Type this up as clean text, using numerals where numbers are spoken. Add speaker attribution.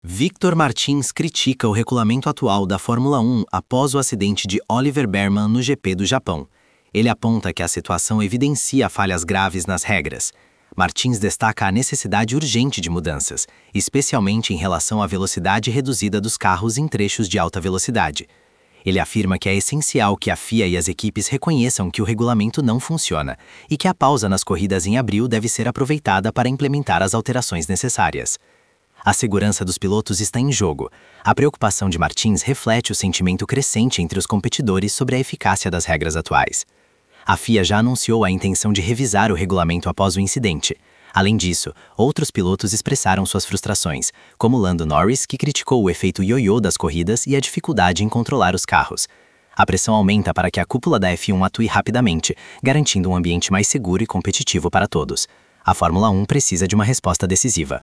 Speaker 1: Victor Martins critica o regulamento atual da Fórmula 1 após o acidente de Oliver Bearman no GP do Japão. Ele aponta que a situação evidencia falhas graves nas regras. Martins destaca a necessidade urgente de mudanças, especialmente em relação à velocidade reduzida dos carros em trechos de alta velocidade. Ele afirma que é essencial que a FIA e as equipes reconheçam que o regulamento não funciona e que a pausa nas corridas em abril deve ser aproveitada para implementar as alterações necessárias. A segurança dos pilotos está em jogo. A preocupação de Martins reflete o sentimento crescente entre os competidores sobre a eficácia das regras atuais. A FIA já anunciou a intenção de revisar o regulamento após o incidente. Além disso, outros pilotos expressaram suas frustrações, como Lando Norris, que criticou o efeito ioiô das corridas e a dificuldade em controlar os carros. A pressão aumenta para que a cúpula da F1 atue rapidamente, garantindo um ambiente mais seguro e competitivo para todos. A Fórmula 1 precisa de uma resposta decisiva.